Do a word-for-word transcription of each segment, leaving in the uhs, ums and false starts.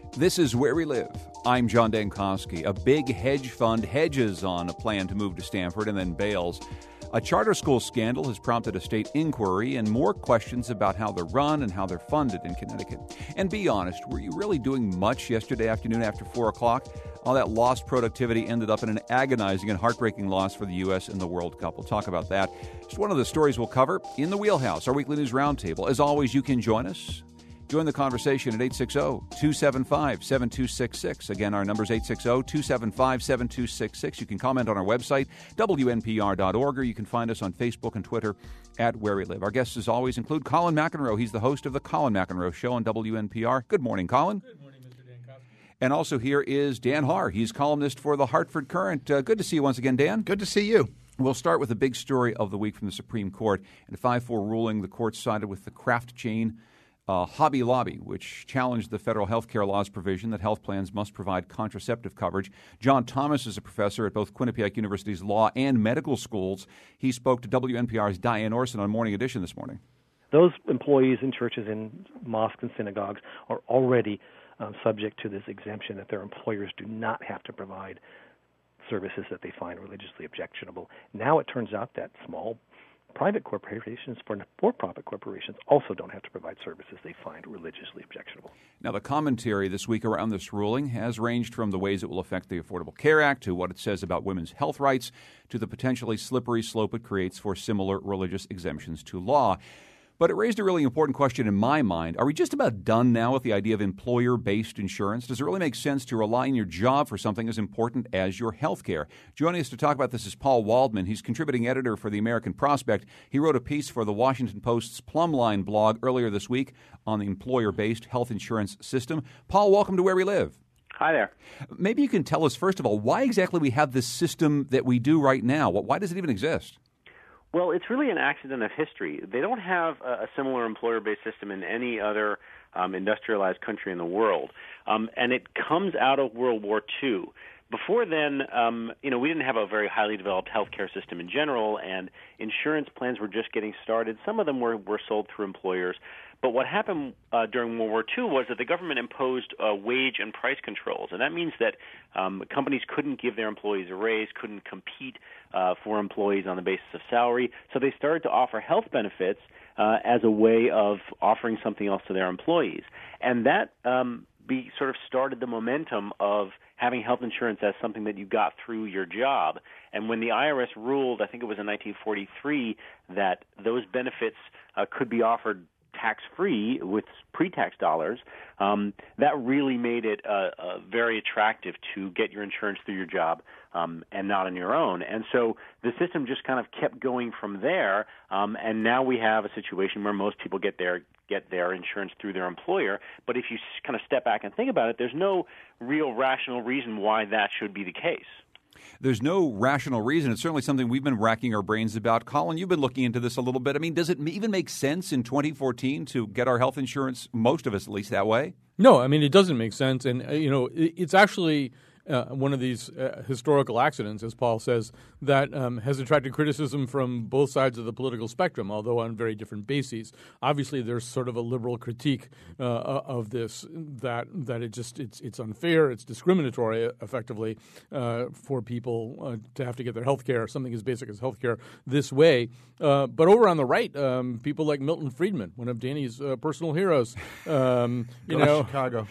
This is Where We Live. I'm John Dankosky. A big hedge fund hedges on a plan to move to Stanford and then bails. A charter school scandal has prompted a state inquiry and more questions about how they're run and how they're funded in Connecticut. And be honest, were you really doing much yesterday afternoon after four o'clock? All that lost productivity ended up in an agonizing and heartbreaking loss for the U S and the World Cup. We'll talk about that. Just one of the stories we'll cover in the Wheelhouse, our weekly news roundtable. As always, you can join us. Join the conversation at eight six zero, two seven five, seven two six six. Again, our number is eight six zero, two seven five, seven two six six. You can comment on our website, W N P R dot org, or you can find us on Facebook and Twitter at Where We Live. Our guests, as always, include Colin McEnroe. He's the host of the Colin McEnroe Show on W N P R. Good morning, Colin. Good morning, Mister Dankosky. And also here is Dan Haar. He's columnist for the Hartford Courant. Uh, good to see you once again, Dan. Good to see you. We'll start with the big story of the week from the Supreme Court. In a five four ruling, the court sided with the Kraft chain Uh, Hobby Lobby, which challenged the federal health care law's provision that health plans must provide contraceptive coverage. John Thomas is a professor at both Quinnipiac University's law and medical schools. He spoke to W N P R's Diane Orson on Morning Edition this morning. Those employees in churches and mosques and synagogues are already um, subject to this exemption that their employers do not have to provide services that they find religiously objectionable. Now it turns out that small private corporations, for for-profit corporations, also don't have to provide services they find religiously objectionable. Now, the commentary this week around this ruling has ranged from the ways it will affect the Affordable Care Act to what it says about women's health rights to the potentially slippery slope it creates for similar religious exemptions to law. But it raised a really important question in my mind. Are we just about done now with the idea of employer-based insurance? Does it really make sense to rely on your job for something as important as your health care? Joining us to talk about this is Paul Waldman. He's contributing editor for the American Prospect. He wrote a piece for the Washington Post's Plumline blog earlier this week on the employer-based health insurance system. Paul, welcome to Where We Live. Hi there. Maybe you can tell us, first of all, why exactly we have this system that we do right now. Why does it even exist? Well, it's really an accident of history. They don't have a, a similar employer-based system in any other um, industrialized country in the world, um, and it comes out of World War Two. Before then, um, you know, we didn't have a very highly developed healthcare system in general, and insurance plans were just getting started. Some of them were, were sold through employers. But what happened uh, during World War Two was that the government imposed uh, wage and price controls, and that means that um, companies couldn't give their employees a raise, couldn't compete uh, for employees on the basis of salary. So they started to offer health benefits uh, as a way of offering something else to their employees, and that um, be sort of started the momentum of having health insurance as something that you got through your job. And when the I R S ruled, I think it was in nineteen forty-three, that those benefits uh, could be offered tax-free with pre-tax dollars, um, that really made it uh, uh, very attractive to get your insurance through your job um, and not on your own. And so the system just kind of kept going from there, um, and now we have a situation where most people get their get their insurance through their employer. But if you kind of step back and think about it, there's no real rational reason why that should be the case. There's no rational reason. It's certainly something we've been racking our brains about. Colin, you've been looking into this a little bit. I mean, does it even make sense in twenty fourteen to get our health insurance, most of us at least, that way? No, I mean, it doesn't make sense. And, uh, you know, it, it's actually uh, one of these uh, historical accidents, as Paul says, that um, has attracted criticism from both sides of the political spectrum, although on very different bases. Obviously, there's sort of a liberal critique uh, of this, that that it just it's it's unfair, it's discriminatory, effectively, uh, for people uh, to have to get their health care, something as basic as health care, this way. Uh, but over on the right, um, people like Milton Friedman, one of Danny's uh, personal heroes, um, you Go know, Chicago.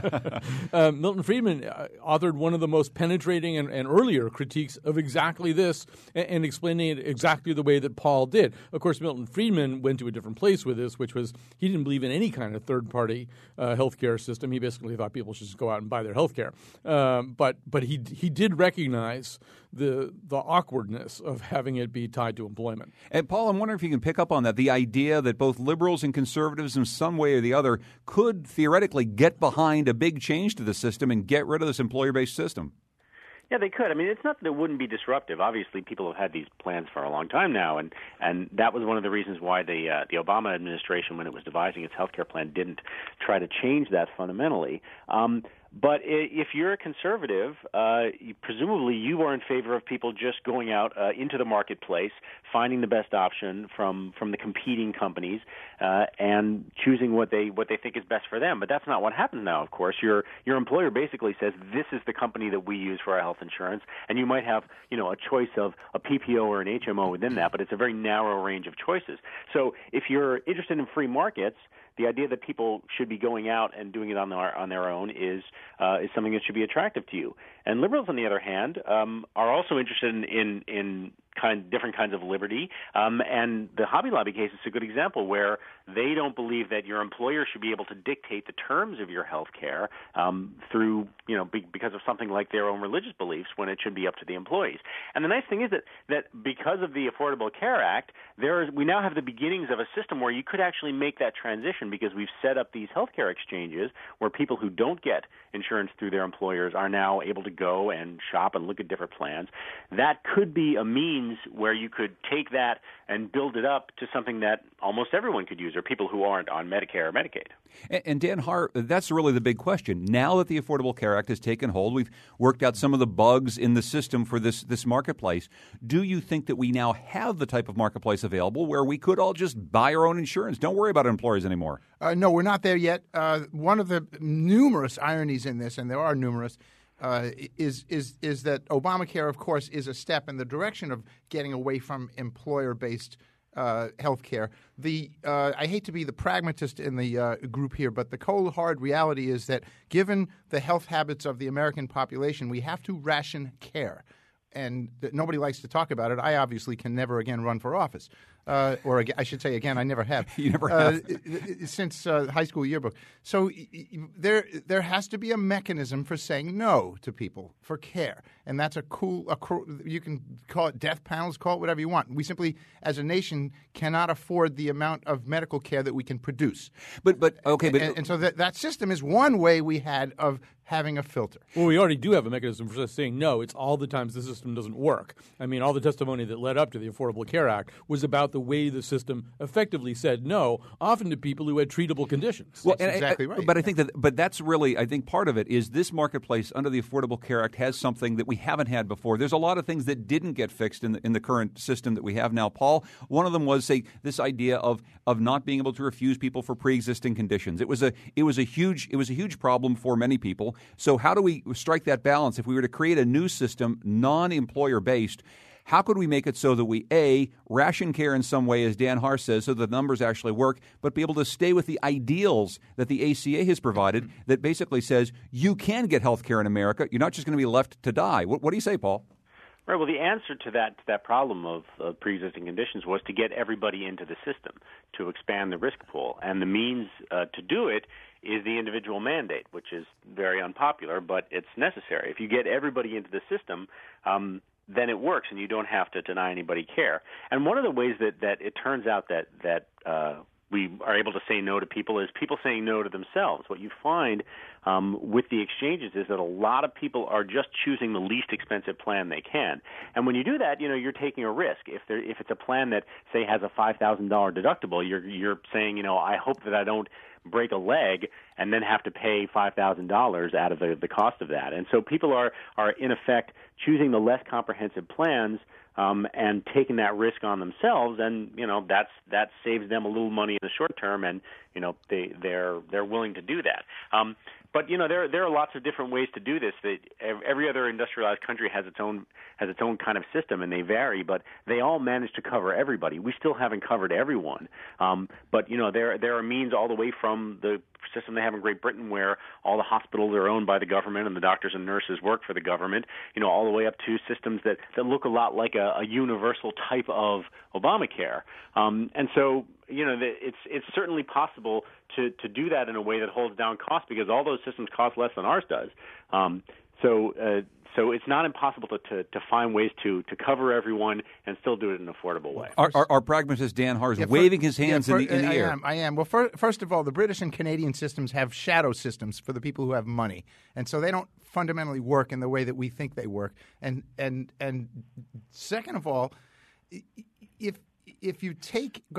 uh, Milton Friedman uh, authored one of the most penetrating and, and earlier critiques of exactly this, and, and explaining it exactly the way that Paul did. Of course, Milton Friedman went to a different place with this, which was he didn't believe in any kind of third-party uh, healthcare system. He basically thought people should just go out and buy their healthcare. Um, but but he he did recognize the the awkwardness of having it be tied to employment. And Paul, I'm wondering if you can pick up on that, the idea that both liberals and conservatives in some way or the other could theoretically get behind a big change to the system and get rid of this employer-based system. Yeah, they could. I mean, it's not that it wouldn't be disruptive. Obviously, people have had these plans for a long time now, and, and that was one of the reasons why the uh, the Obama administration, when it was devising its health care plan, didn't try to change that fundamentally. Um, But if you're a conservative, uh, presumably you are in favor of people just going out uh, into the marketplace, finding the best option from, from the competing companies, uh, and choosing what they what they think is best for them. But that's not what happens now, of course. Your your employer basically says, this is the company that we use for our health insurance, and you might have, you know, a choice of a P P O or an H M O within that, but it's a very narrow range of choices. So if you're interested in free markets, the idea that people should be going out and doing it on their on their own is uh, is something that should be attractive to you. And liberals, on the other hand, um, are also interested in in, in kind different kinds of liberty. Um, and the Hobby Lobby case is a good example where they don't believe that your employer should be able to dictate the terms of your health care um, through, you know, be, because of something like their own religious beliefs, when it should be up to the employees. And the nice thing is that, that because of the Affordable Care Act, there is, we now have the beginnings of a system where you could actually make that transition, because we've set up these healthcare exchanges where people who don't get insurance through their employers are now able to go and shop and look at different plans. That could be a means where you could take that and build it up to something that almost everyone could use, or people who aren't on Medicare or Medicaid. And, and Dan Haar, that's really the big question. Now that the Affordable Care Act has taken hold, we've worked out some of the bugs in the system for this, this marketplace. Do you think that we now have the type of marketplace available where we could all just buy our own insurance? Don't worry about employers anymore. Uh, no, we're not there yet. Uh, one of the numerous ironies in this, and there are numerous, Uh, is is is that Obamacare, of course, is a step in the direction of getting away from employer-based uh, health care. The uh, I hate to be the pragmatist in the uh, group here, but the cold, hard reality is that given the health habits of the American population, we have to ration care. And that nobody likes to talk about it. I obviously can never again run for office. Uh, or ag- I should say again, I never have. You never have. Uh, since uh, high school yearbook. So y- y- there there has to be a mechanism for saying no to people for care. And that's a cool, a cr- you can call it death panels, call it whatever you want. We simply, as a nation, cannot afford the amount of medical care that we can produce. But, but okay, but And, and so that, that system is one way we had of having a filter. Well, we already do have a mechanism for saying no. It's all the times the system doesn't work. I mean, all the testimony that led up to the Affordable Care Act was about the way the system effectively said no, often to people who had treatable conditions. Well, That's and exactly I, right. But I think that, but that's really, I think part of it is this marketplace under the Affordable Care Act has something that we haven't had before. There's a lot of things that didn't get fixed in the, in the current system that we have now. Paul, one of them was, say, this idea of of not being able to refuse people for pre-existing conditions. It was a it was a huge it was a huge problem for many people. So how do we strike that balance? If we were to create a new system, non-employer based, how could we make it so that we, A, ration care in some way, as Dan Haar says, so the numbers actually work, but be able to stay with the ideals that the A C A has provided that basically says you can get health care in America. You're not just going to be left to die. What, what do you say, Paul? Right. Well, the answer to that to that problem of, of pre-existing conditions was to get everybody into the system, to expand the risk pool. And the means uh, to do it is the individual mandate, which is very unpopular, but it's necessary. If you get everybody into the system, um, then it works, and you don't have to deny anybody care. And one of the ways that, that it turns out that that uh, we are able to say no to people is people saying no to themselves. What you find um, with the exchanges is that a lot of people are just choosing the least expensive plan they can. And when you do that, you know, you're taking a risk. If there, if it's a plan that, say, has a five thousand dollars deductible, you're you're saying, you know, I hope that I don't break a leg and then have to pay five thousand dollars out of the, the cost of that. And so people are, are, in effect, choosing the less comprehensive plans um, and taking that risk on themselves. And, you know, that's that saves them a little money in the short term, and, you know, they, they're they're willing to do that. Um, But you know there there are lots of different ways to do this. That every other industrialized country has its own has its own kind of system, and they vary. But they all manage to cover everybody. We still haven't covered everyone. Um, but you know there there are means all the way from the system they have in Great Britain, where all the hospitals are owned by the government and the doctors and nurses work for the government. You know, all the way up to systems that, that look a lot like a, a universal type of Obamacare. Um, and so you know it's it's certainly possible to to do that in a way that holds down costs, because all those systems cost less than ours does. Um, so uh, so it's not impossible to, to, to find ways to, to cover everyone and still do it in an affordable way. Our, our, our pragmatist Dan Haar is Yeah, for, waving his hands yeah, for, in the, in the I air. am, I am. Well, for, first of all, the British and Canadian systems have shadow systems for the people who have money, and so they don't fundamentally work in the way that we think they work. And and and second of all, if if you take – go ahead.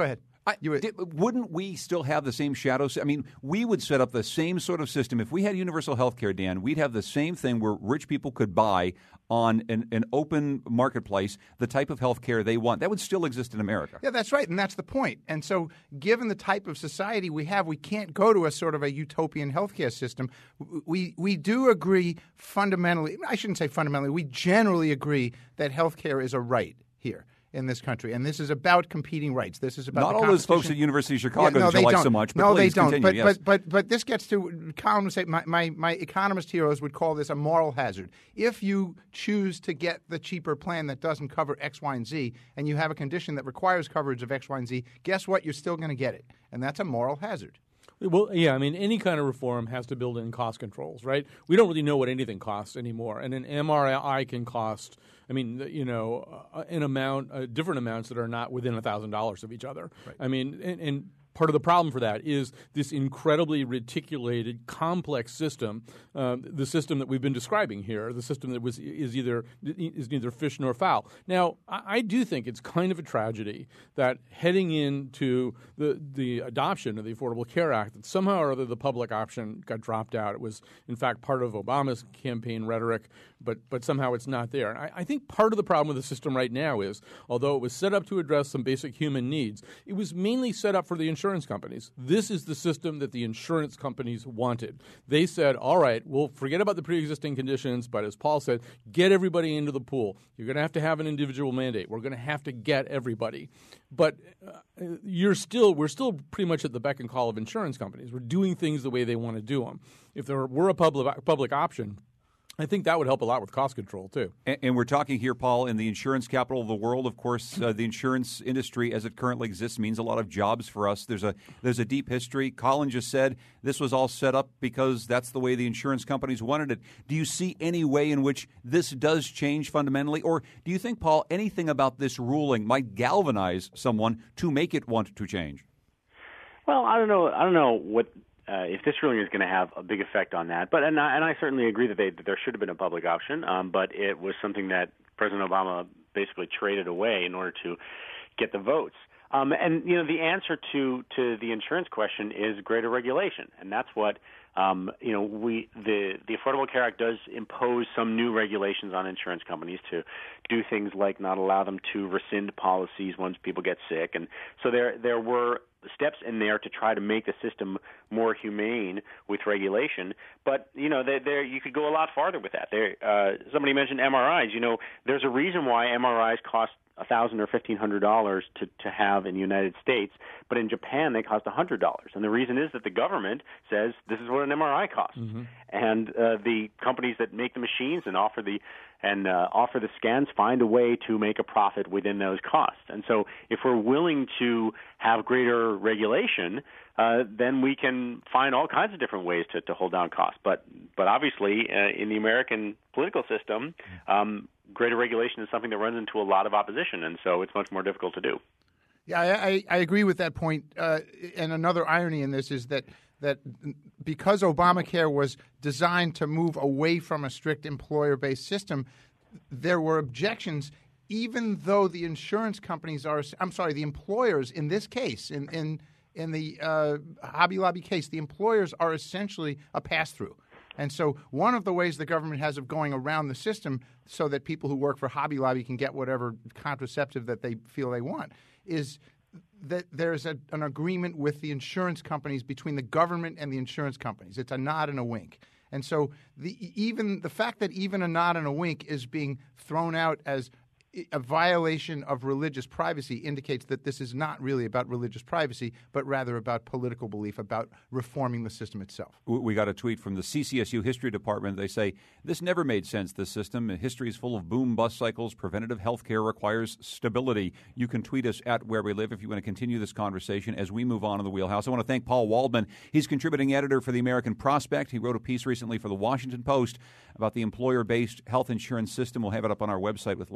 I, you would, did, wouldn't we still have the same shadows? I mean, we would set up the same sort of system. If we had universal health care, Dan, we'd have the same thing where rich people could buy on an, an open marketplace the type of health care they want. That would still exist in America. Yeah, that's right, and that's the point. And so given the type of society we have, we can't go to a sort of a utopian healthcare system. We we do agree fundamentally – I shouldn't say fundamentally. We generally agree that healthcare is a right here in this country, and this is about competing rights. This is about not the all those folks at University of Chicago yeah, no, that you like don't. so much. But no, please they don't. Continue, but, yes. but but but this gets to Colin would say my, my my economist heroes would call this a moral hazard. If you choose to get the cheaper plan that doesn't cover X, Y, and Z, and you have a condition that requires coverage of X, Y, and Z, guess what? You're still going to get it, and that's a moral hazard. Well, yeah, I mean, any kind of reform has to build in cost controls, right? We don't really know what anything costs anymore, and an M R I can cost, I mean, you know, an amount, uh, different amounts that are not within one thousand dollars of each other. Right. I mean, and, and part of the problem for that is this incredibly reticulated, complex system, uh, the system that we've been describing here, the system that was is either is neither fish nor fowl. Now, I, I do think it's kind of a tragedy that heading into the the adoption of the Affordable Care Act, that somehow or other the public option got dropped out. It was, in fact, part of Obama's campaign rhetoric, but but somehow it's not there. And I, I think part of the problem with the system right now is, although it was set up to address some basic human needs, it was mainly set up for the insurance insurance companies. This is the system that the insurance companies wanted. They said, all right, we'll forget about the pre-existing conditions, but as Paul said, get everybody into the pool. You're going to have to have an individual mandate. We're going to have to get everybody. But uh, you're still, we're still pretty much at the beck and call of insurance companies. We're doing things the way they want to do them. If there were a public public option, I think that would help a lot with cost control, too. And, and we're talking here, Paul, in the insurance capital of the world. Of course, uh, the insurance industry as it currently exists means a lot of jobs for us. There's a there's a deep history. Colin just said this was all set up because that's the way the insurance companies wanted it. Do you see any way in which this does change fundamentally? Or do you think, Paul, anything about this ruling might galvanize someone to make it want to change? Well, I don't know. I don't know what... Uh, if this ruling is going to have a big effect on that. But and I, and I certainly agree that, they, that there should have been a public option, um, but it was something that President Obama basically traded away in order to get the votes. Um, and, you know, the answer to, to the insurance question is greater regulation, and that's what, um, you know, we the, the Affordable Care Act does impose some new regulations on insurance companies to do things like not allow them to rescind policies once people get sick. And so there there were steps in there to try to make the system more humane with regulation. But, you know, there, there you could go a lot farther with that. There, uh, somebody mentioned M R Is. You know, there's a reason why M R Is cost one thousand dollars or fifteen hundred dollars to, to have in the United States, but in Japan they cost one hundred dollars. And the reason is that the government says this is what an M R I costs. Mm-hmm. And uh, the companies that make the machines and offer the and uh, offer the scans find a way to make a profit within those costs. And so if we're willing to have greater regulation, uh, then we can find all kinds of different ways to, to hold down costs. But but obviously uh, in the American political system, um, greater regulation is something that runs into a lot of opposition, and so it's much more difficult to do. Yeah, I, I agree with that point. Uh, and another irony in this is that that because Obamacare was designed to move away from a strict employer-based system, there were objections, even though the insurance companies are – I'm sorry, the employers in this case, in, in, in the uh, Hobby Lobby case, the employers are essentially a pass-through. And so one of the ways the government has of going around the system so that people who work for Hobby Lobby can get whatever contraceptive that they feel they want is that there's a, an agreement with the insurance companies between the government and the insurance companies. It's a nod and a wink. And so the even the fact that even a nod and a wink is being thrown out as a violation of religious privacy indicates that this is not really about religious privacy, but rather about political belief, about reforming the system itself. We got a tweet from the C C S U History Department. They say, this never made sense, this system. History is full of boom-bust cycles. Preventative health care requires stability. You can tweet us at Where We Live if you want to continue this conversation as we move on in the Wheelhouse. I want to thank Paul Waldman. He's contributing editor for the American Prospect. He wrote a piece recently for the Washington Post about the employer-based health insurance system. We'll have it up on our website with links at W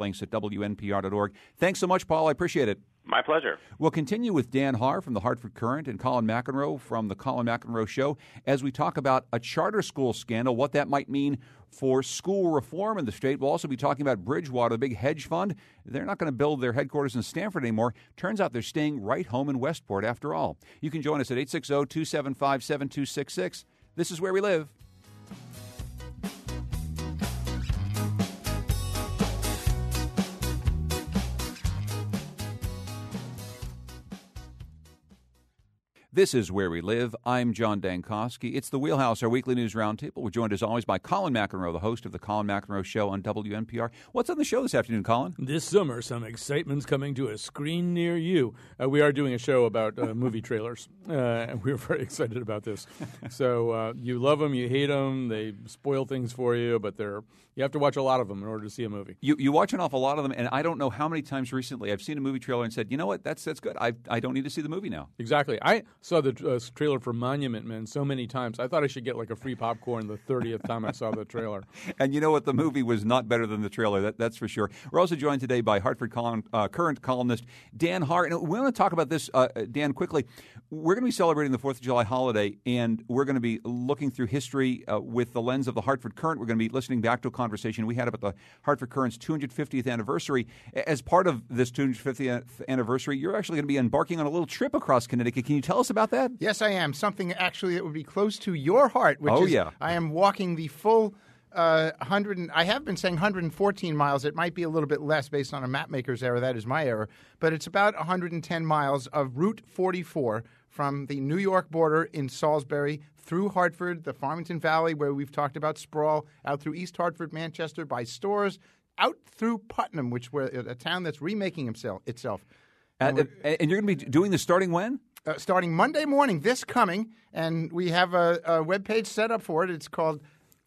W N P R dot org. Thanks so much, Paul. I appreciate it. My pleasure. We'll continue with Dan Haar from the Hartford Courant and Colin McEnroe from the Colin McEnroe Show as we talk about a charter school scandal, what that might mean for school reform in the state. We'll also be talking about Bridgewater, the big hedge fund. They're not going to build their headquarters in Stamford anymore. Turns out they're staying right home in Westport after all. You can join us at eight six zero, two seven five, seven two six six. This is Where We Live. This is Where We Live. I'm John Dankosky. It's the Wheelhouse, our weekly news roundtable. We're joined, as always, by Colin McEnroe, the host of the Colin McEnroe Show on W N P R. What's on the show this afternoon, Colin? This summer, some excitement's coming to a screen near you. Uh, we are doing a show about uh, movie trailers, uh, and we're very excited about this. So uh, you love them, you hate them, they spoil things for you, but they're you have to watch a lot of them in order to see a movie. You you watch an awful lot of them, and I don't know how many times recently I've seen a movie trailer and said, you know what, that's that's good. I I don't need to see the movie now. Exactly. I saw the uh, trailer for Monument Men so many times. I thought I should get like a free popcorn the thirtieth time I saw the trailer. And you know what? The movie was not better than the trailer. That, that's for sure. We're also joined today by Hartford column, uh, Courant columnist Dan Haar. And we want to talk about this, uh, Dan, quickly. We're going to be celebrating the fourth of July holiday, and we're going to be looking through history uh, with the lens of the Hartford Courant. We're going to be listening back to a conversation we had about the Hartford Courant's two hundred fiftieth anniversary. As part of this two hundred fiftieth anniversary, you're actually going to be embarking on a little trip across Connecticut. Can you tell us about that? Yes, I am. Something actually that would be close to your heart, which oh, is yeah. I am walking the full uh, one hundred. And, I have been saying one hundred fourteen miles. It might be a little bit less based on a mapmaker's error. That is my error. But it's about one hundred ten miles of Route forty-four from the New York border in Salisbury through Hartford, the Farmington Valley, where we've talked about sprawl, out through East Hartford, Manchester, by stores, out through Putnam, which were a town that's remaking himself, itself. And, and, and you're going to be doing this starting when? Uh, starting Monday morning, this coming, and we have a, a webpage set up for it. It's called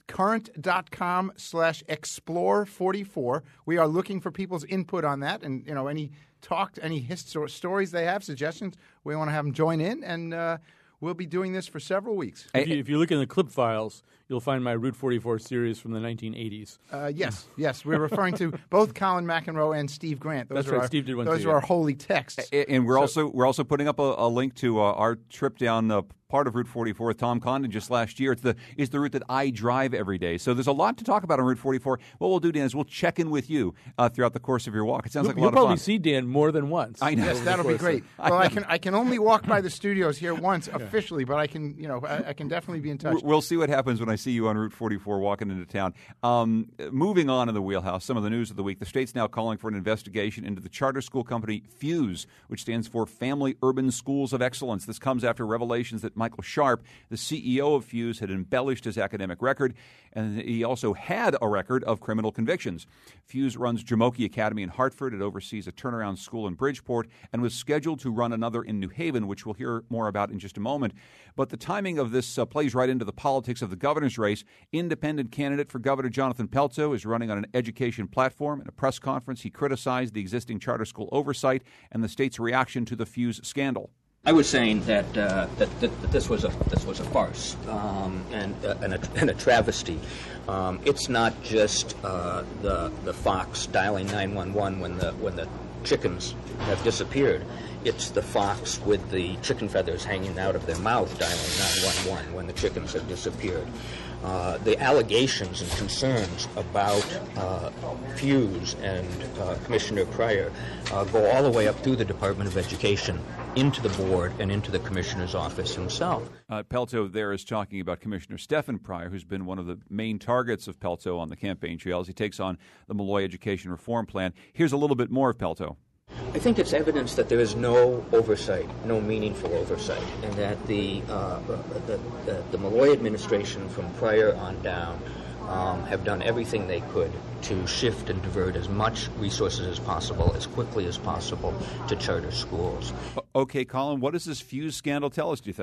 current.com slash explore 44. We are looking for people's input on that, and you know any talk, any hist- stories they have, suggestions. We want to have them join in, and uh, we'll be doing this for several weeks. If you, if you look in the clip files, you'll find my Route forty-four series from the nineteen eighties. Uh, yes, yes. We're referring to both Colin McEnroe and Steve Grant. Those That's are right. Our, Steve did one Those too, are yeah. our holy texts. And, and we're So- also we're also putting up a, a link to uh, our trip down uh, part of Route forty-four with Tom Condon just last year. It's the is the route that I drive every day. So there's a lot to talk about on Route forty-four. What we'll do, Dan, is we'll check in with you uh, throughout the course of your walk. It sounds like a You'll lot of probably fun. see Dan more than once. I know. Yes, over the that'll be course great. of- Well, I can I can only walk by the studios here once officially, but I can you know I, I can definitely be in touch. We'll see what happens when I see you on Route forty-four walking into town. Um, moving on in the wheelhouse, some of the news of the week. The state's now calling for an investigation into the charter school company Fuse, which stands for Family Urban Schools of Excellence. This comes after revelations that Michael Sharp, the C E O of Fuse, had embellished his academic record, and he also had a record of criminal convictions. Fuse runs Jamoke Academy in Hartford. It oversees a turnaround school in Bridgeport and was scheduled to run another in New Haven, which we'll hear more about in just a moment. But the timing of this uh, plays right into the politics of the governor's race. Independent candidate for Governor Jonathan Pelzo is running on an education platform. In a press conference, he criticized the existing charter school oversight and the state's reaction to the Fuse scandal. I was saying that uh, that, that, that this was a this was a farce um, and, uh, and, a, and a travesty. Um, it's not just uh, the the fox dialing nine one one when the when the chickens have disappeared. It's the fox with the chicken feathers hanging out of their mouth dialing nine one one when the chickens have disappeared. Uh, the allegations and concerns about uh, Fuse and uh, Commissioner Pryor uh, go all the way up through the Department of Education, into the board, and into the commissioner's office himself. Uh, Pelzo there is talking about Commissioner Stephen Pryor, who's been one of the main targets of Pelzo on the campaign trail as he takes on the Malloy Education Reform Plan. Here's a little bit more of Pelzo. I think it's evidence that there is no oversight, no meaningful oversight, and that the uh, the, the, the Malloy administration from Pryor on down um, have done everything they could to shift and divert as much resources as possible, as quickly as possible, to charter schools. Okay, Colin, what does this Fuse scandal tell us, do you think?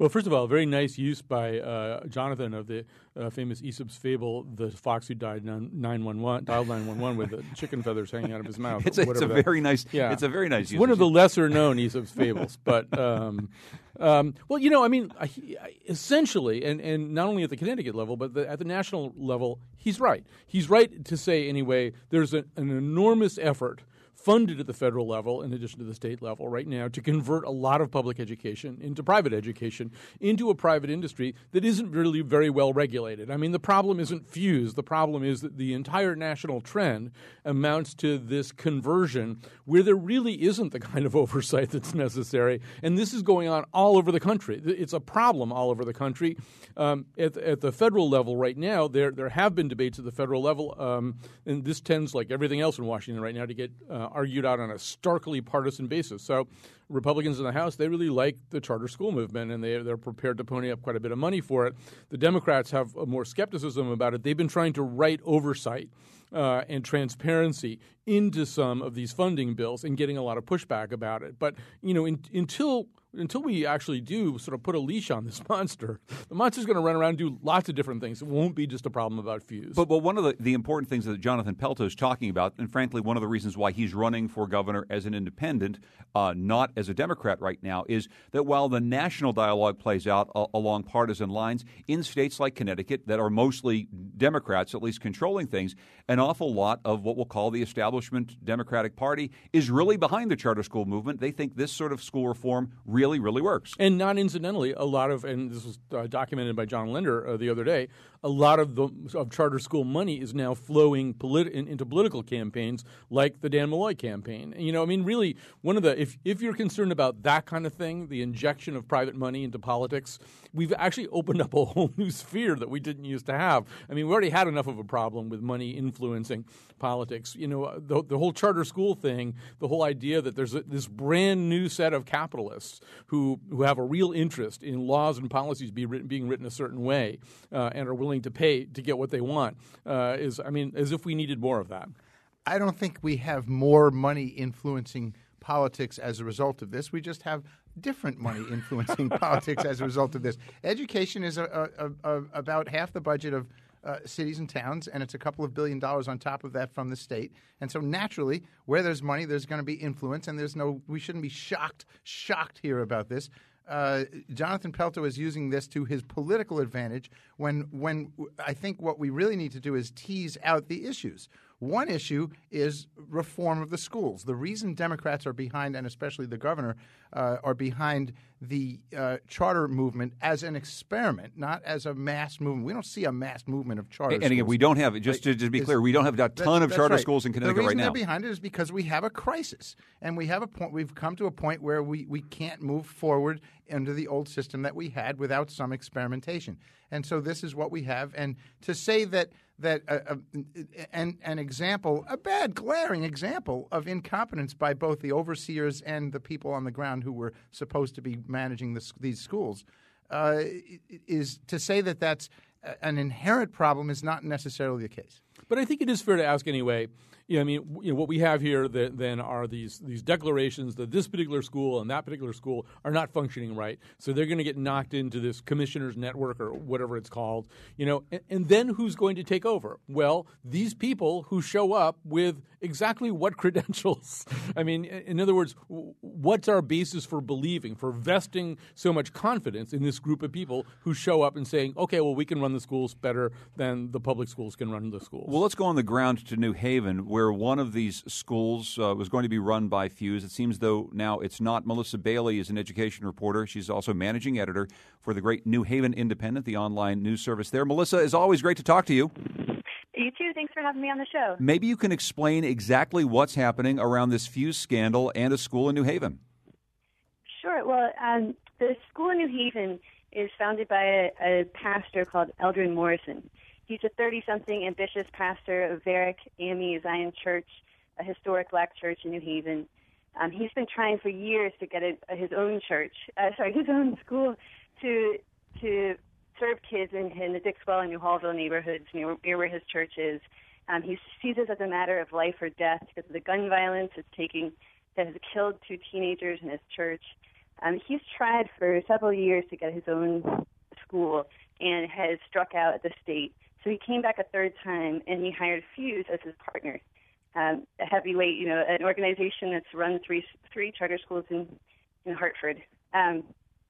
Well, first of all, very nice use by uh, Jonathan of the uh, famous Aesop's fable, the fox who died nine one one, dialed nine one one with the chicken feathers hanging out of his mouth. It's a, it's a that. very nice. Yeah. It's a very nice. It's use one of the lesser known Aesop's fables, but um, um, well, you know, I mean, I, I, essentially, and, and not only at the Connecticut level, but the, at the national level, he's right. He's right to say anyway. There's a, an enormous effort funded at the federal level, in addition to the state level right now, to convert a lot of public education into private education, into a private industry that isn't really very well regulated. I mean, the problem isn't Fuse. The problem is that the entire national trend amounts to this conversion where there really isn't the kind of oversight that's necessary. And this is going on all over the country. It's a problem all over the country. Um, at, at the federal level right now, there, there have been debates at the federal level, um, and this tends, like everything else in Washington right now, to get uh, argued out on a starkly partisan basis. So Republicans in the House, they really like the charter school movement, and they, they're prepared to pony up quite a bit of money for it. The Democrats have more skepticism about it. They've been trying to write oversight uh, and transparency into some of these funding bills and getting a lot of pushback about it. But, you know, in, until... Until we actually do sort of put a leash on this monster, the monster's going to run around and do lots of different things. It won't be just a problem about Fuse. But, but one of the, the important things that Jonathan Pelto is talking about, and frankly one of the reasons why he's running for governor as an independent, uh, not as a Democrat right now, is that while the national dialogue plays out uh, along partisan lines, in states like Connecticut that are mostly Democrats, at least controlling things, an awful lot of what we'll call the establishment Democratic Party is really behind the charter school movement. They think this sort of school reform really really, really works. And not incidentally, a lot of, and this was uh, documented by John Linder uh, the other day, a lot of the of charter school money is now flowing polit- in, into political campaigns like the Dan Malloy campaign. And, you know, I mean, really, one of the, if, if you're concerned about that kind of thing, the injection of private money into politics, we've actually opened up a whole new sphere that we didn't used to have. I mean, we already had enough of a problem with money influencing politics. You know, the, the whole charter school thing, the whole idea that there's a, this brand new set of capitalists who who have a real interest in laws and policies be written, being written a certain way uh, and are willing to pay to get what they want uh, is, I mean, as if we needed more of that. I don't think we have more money influencing politics as a result of this. We just have different money influencing politics as a result of this. Education is a, a, a, about half the budget of Uh, cities and towns, and it's a couple of billion dollars on top of that from the state. And so naturally, where there's money, there's going to be influence, and there's no – we shouldn't be shocked, shocked here about this. Uh, Jonathan Pelto is using this to his political advantage when, when I think what we really need to do is tease out the issues. One issue is reform of the schools. The reason Democrats are behind, and especially the governor, uh, are behind the uh, charter movement as an experiment, not as a mass movement. We don't see a mass movement of charter and, schools. And again, we don't have – just to, to be clear, we don't have a ton of charter right. schools in Connecticut right now. The reason they're behind it is because we have a crisis, and we have a point. We've come to a point where we, we can't move forward into the old system that we had without some experimentation. And so this is what we have. And to say that that uh, uh, an, an example, a bad, glaring example of incompetence by both the overseers and the people on the ground who were supposed to be managing this, these schools, uh, is to say that that's an inherent problem is not necessarily the case. But I think it is fair to ask anyway. You know, I mean, you know, what we have here that, then are these these declarations that this particular school and that particular school are not functioning right, so they're going to get knocked into this commissioner's network or whatever it's called. You know, and, and then who's going to take over? Well, these people who show up with exactly what credentials? I mean, in other words, what's our basis for believing, for vesting so much confidence in this group of people who show up and saying, okay, well, we can run the schools better than the public schools can run the schools? Well, let's go on the ground to New Haven, where one of these schools uh, was going to be run by Fuse. It seems though now it's not. Melissa Bailey is an education reporter. She's also managing editor for the great New Haven Independent, the online news service there. Melissa, it's always great to talk to you. You too. Thanks for having me on the show. Maybe you can explain exactly what's happening around this Fuse scandal and a school in New Haven. Sure. Well, um, the school in New Haven is founded by a, a pastor called Eldrin Morrison. He's a thirty-something ambitious pastor of Varick A M E Zion Church, a historic black church in New Haven. Um, he's been trying for years to get a, a, his own church, uh, sorry, his own school to to serve kids in, in the Dixwell and New Hallville neighborhoods near, near where his church is. Um, he sees this as a matter of life or death because of the gun violence it's taking that has killed two teenagers in his church. Um, he's tried for several years to get his own school and has struck out at the state. So he came back a third time, and he hired Fuse as his partner. Um, a heavyweight, you know, an organization that's run three three charter schools in, in Hartford. Um,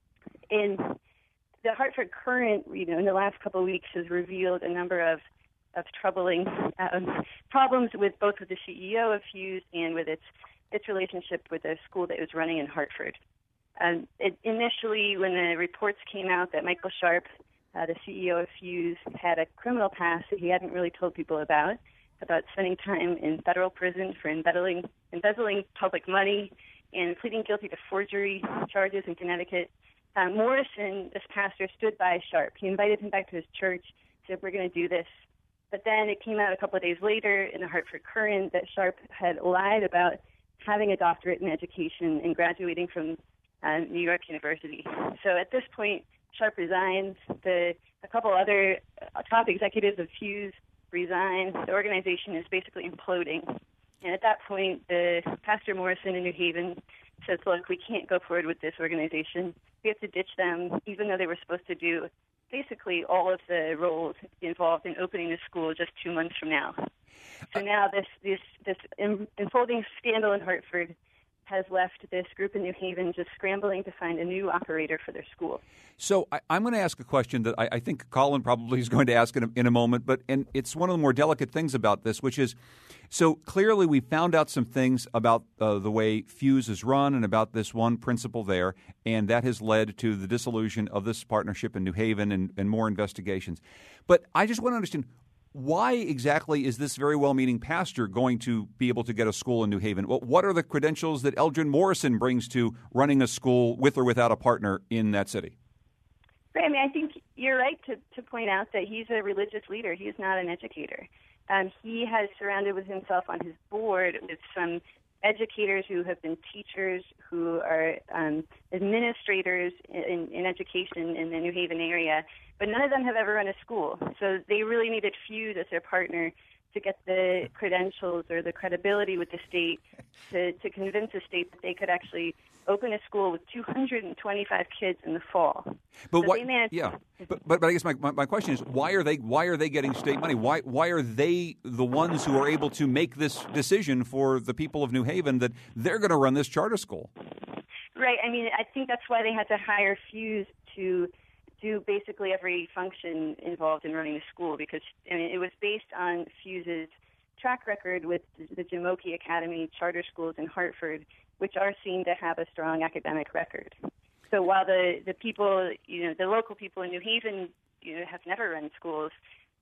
and the Hartford Courant, you know, in the last couple of weeks has revealed a number of of troubling um, problems with both with the C E O of Fuse and with its its relationship with a school that it was running in Hartford. Um, it, initially, when the reports came out that Michael Sharp, uh, the C E O of Fuse, had a criminal past that he hadn't really told people about, about spending time in federal prison for embezzling, embezzling public money and pleading guilty to forgery charges in Connecticut, uh, Morrison, this pastor, stood by Sharp. He invited him back to his church, said, we're going to do this. But then it came out a couple of days later in the Hartford Courant that Sharp had lied about having a doctorate in education and graduating from uh, New York University. So at this point, Sharp resigns. The, a couple other top executives of Fuse resign. The organization is basically imploding. And at that point, the Pastor Morrison in New Haven says, look, we can't go forward with this organization. We have to ditch them, even though they were supposed to do basically all of the roles involved in opening the school just two months from now. So now this this this unfolding scandal in Hartford has left this group in New Haven just scrambling to find a new operator for their school. So I, I'm going to ask a question that I, I think Colin probably is going to ask in a, in a moment, but and it's one of the more delicate things about this, which is, so clearly we found out some things about uh, the way Fuse is run and about this one principal there, and that has led to the dissolution of this partnership in New Haven and, and more investigations. But I just want to understand, why exactly is this very well-meaning pastor going to be able to get a school in New Haven? Well, what are the credentials that Eldrin Morrison brings to running a school with or without a partner in that city? Right. I mean, I think you're right to, to point out that he's a religious leader. He is not an educator. Um, he has surrounded with himself on his board with some educators who have been teachers, who are um, administrators in, in education in the New Haven area, but none of them have ever run a school. So they really needed Fuse as their partner to get the credentials or the credibility with the state to, to convince the state that they could actually open a school with two hundred twenty-five kids in the fall. But so what? they managed, yeah, but, but but I guess my, my my question is, why are they why are they getting state money? Why why are they the ones who are able to make this decision for the people of New Haven that they're going to run this charter school? Right. I mean, I think that's why they had to hire Fuse to do basically every function involved in running the school, because I mean, it was based on Fuse's track record with the Jamoki Academy charter schools in Hartford, which are seen to have a strong academic record. So while the, the people, you know, the local people in New Haven, you know, have never run schools,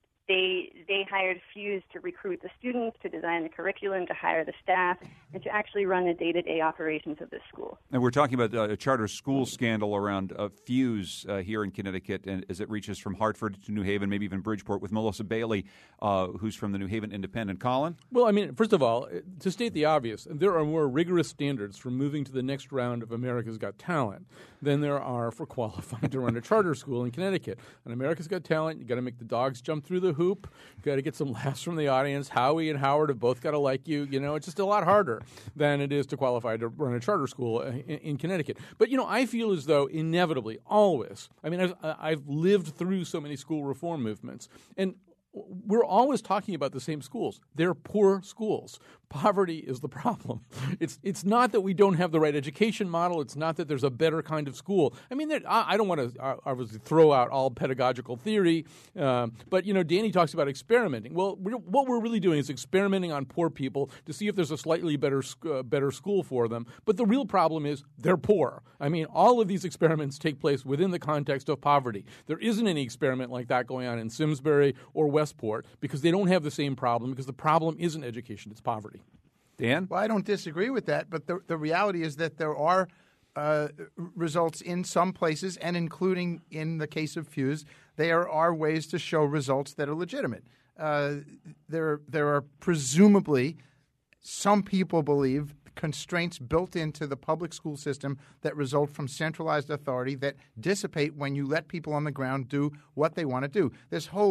they they hired Fuse to recruit the students, to design the curriculum, to hire the staff, and to actually run the day-to-day operations of the school. And we're talking about uh, a charter school scandal around uh, Fuse uh, here in Connecticut, and as it reaches from Hartford to New Haven, maybe even Bridgeport, with Melissa Bailey, uh, who's from the New Haven Independent. Colin? Well, I mean, first of all, to state the obvious, there are more rigorous standards for moving to the next round of America's Got Talent than there are for qualifying to run a charter school in Connecticut. On America's Got Talent, you got to make the dogs jump through the hoop. You got to get some laughs from the audience. Howie and Howard have both got to like you. You know, it's just a lot harder than it is to qualify to run a charter school in, in Connecticut. But, you know, I feel as though inevitably, always, I mean, I've, I've lived through so many school reform movements, and we're always talking about the same schools. They're poor schools. Poverty is the problem. It's it's not that we don't have the right education model. It's not that there's a better kind of school. I mean, I, I don't want to obviously throw out all pedagogical theory, um, but, you know, Danny talks about experimenting. Well, we're, what we're really doing is experimenting on poor people to see if there's a slightly better uh, better school for them. But the real problem is they're poor. I mean, all of these experiments take place within the context of poverty. There isn't any experiment like that going on in Simsbury or Westport because they don't have the same problem, because the problem isn't education, it's poverty. Dan? Well, I don't disagree with that, but the, the reality is that there are uh, results in some places, and including in the case of Fuse, there are ways to show results that are legitimate. Uh, there, there are presumably, some people believe, constraints built into the public school system that result from centralized authority that dissipate when you let people on the ground do what they want to do. This whole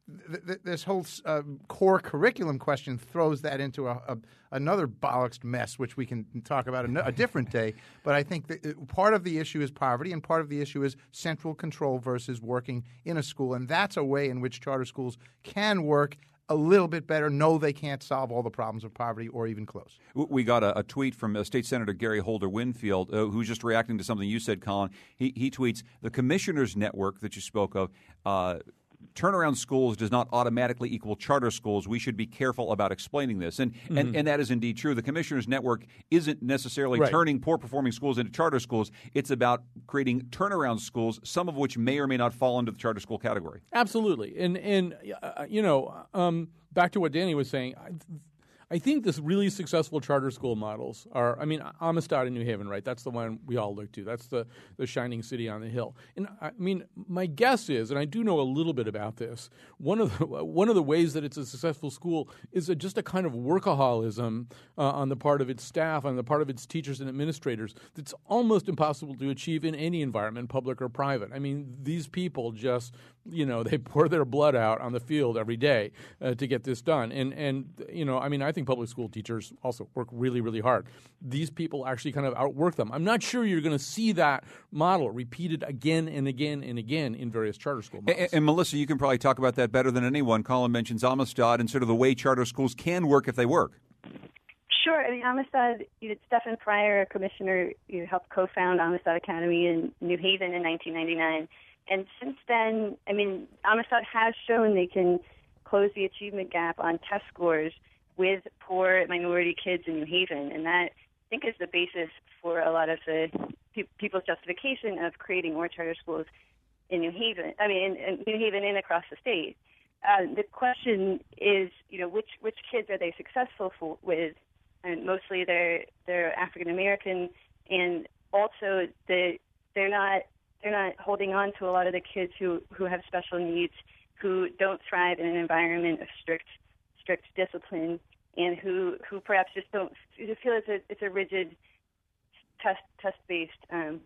th- th- this whole uh, core curriculum question throws that into a, a, another bollocksed mess, which we can talk about a, a different day. But I think that part of the issue is poverty, and part of the issue is central control versus working in a school. And that's a way in which charter schools can work a little bit better. No, they can't solve all the problems of poverty or even close. We got a, a tweet from uh, State Senator Gary Holder Winfield, uh, who's just reacting to something you said, Colin. He, he tweets, the Commissioners Network that you spoke of, uh, turnaround schools does not automatically equal charter schools. We should be careful about explaining this. And mm-hmm. and, and that is indeed true. The Commissioners Network isn't necessarily right. turning poor-performing schools into charter schools. It's about creating turnaround schools, some of which may or may not fall into the charter school category. Absolutely. And, and uh, you know, um, back to what Danny was saying, I, I think this really successful charter school models are, I mean, Amistad in New Haven, right? That's the one we all look to. That's the, the shining city on the hill. And I mean, my guess is, and I do know a little bit about this, one of the, one of the ways that it's a successful school is a, just a kind of workaholism uh, on the part of its staff, on the part of its teachers and administrators that's almost impossible to achieve in any environment, public or private. I mean, these people just, you know, they pour their blood out on the field every day uh, to get this done. And, and you know, I mean, I think public school teachers also work really, really hard. These people actually kind of outwork them. I'm not sure you're going to see that model repeated again and again and again in various charter school models. And, and Melissa, you can probably talk about that better than anyone. Colin mentions Amistad and sort of the way charter schools can work if they work. Sure. I mean, Amistad, you know, Stephen Pryor, a commissioner, you know, helped co-found Amistad Academy in New Haven in nineteen ninety-nine. And since then, I mean, Amistad has shown they can close the achievement gap on test scores with poor minority kids in New Haven. And that, I think, is the basis for a lot of the pe- people's justification of creating more charter schools in New Haven, I mean, in, in New Haven and across the state. Uh, the question is, you know, which, which kids are they successful for, with? And mostly they're, they're African-American, and also the, they're not they're not holding on to a lot of the kids who, who have special needs, who don't thrive in an environment of strict strict discipline, and who, who perhaps just don't feel it's a it's a rigid test test based um,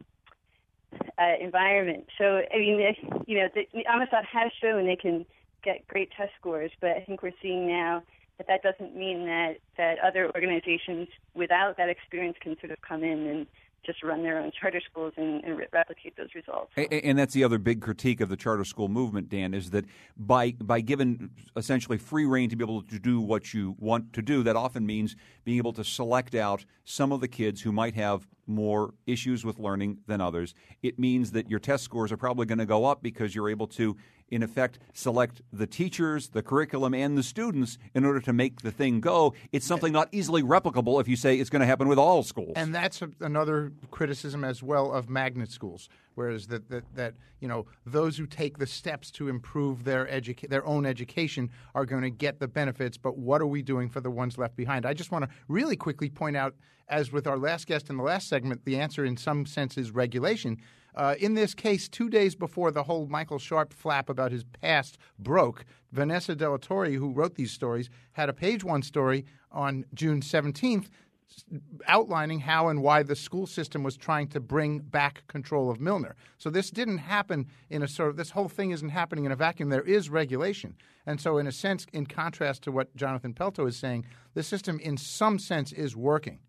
uh, environment. So I mean, you know, the, Amistad has shown they can get great test scores, but I think we're seeing now that that doesn't mean that that other organizations without that experience can sort of come in and just run their own charter schools and, and re- replicate those results. And, and that's the other big critique of the charter school movement, Dan, is that by by given essentially free rein to be able to do what you want to do, that often means being able to select out some of the kids who might have more issues with learning than others. It means that your test scores are probably going to go up because you're able to, in effect, select the teachers, the curriculum, and the students in order to make the thing go. It's something not easily replicable if you say it's going to happen with all schools. And that's a, another criticism as well of magnet schools, whereas that, that, that you know those who take the steps to improve their educa- their own education are going to get the benefits, but what are we doing for the ones left behind? I just want to really quickly point out, as with our last guest in the last segment, the answer in some sense is regulation. Uh, in this case, two days before the whole Michael Sharp flap about his past broke, Vanessa De La Torre, who wrote these stories, had a page one story on June seventeenth outlining how and why the school system was trying to bring back control of Milner. So this didn't happen in a sort of – this whole thing isn't happening in a vacuum. There is regulation. And so in a sense, in contrast to what Jonathan Pelto is saying, the system in some sense is working.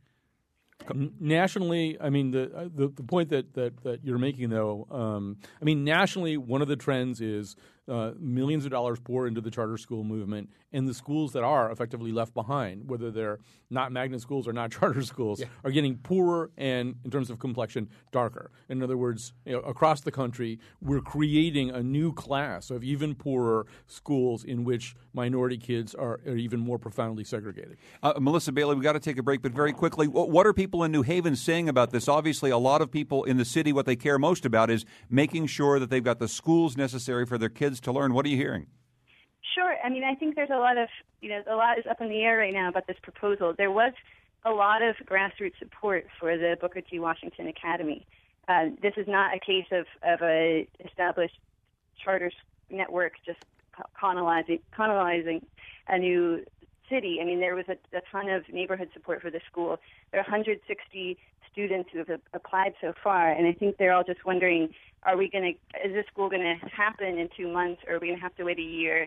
Nationally, I mean, the the, the point that, that, that you're making, though, um, I mean, nationally, one of the trends is uh, millions of dollars pour into the charter school movement, and the schools that are effectively left behind, whether they're not magnet schools or not charter schools, yeah. are getting poorer and, in terms of complexion, darker. In other words, you know, across the country, we're creating a new class of even poorer schools in which minority kids are, are even more profoundly segregated. Uh, Melissa Bailey, we've got to take a break, but very quickly, what are people in New Haven saying about this? Obviously, a lot of people in the city, what they care most about is making sure that they've got the schools necessary for their kids to learn. What are you hearing? Sure. I mean, I think there's a lot of, you know, a lot is up in the air right now about this proposal. There was a lot of grassroots support for the Booker T. Washington Academy. Uh, this is not a case of, of a established charter network just colonizing, colonizing a new city. I mean, there was a, a ton of neighborhood support for the school. There are one hundred sixty students who have applied so far, and I think they're all just wondering, are we going to, is this school going to happen in two months, or are we going to have to wait a year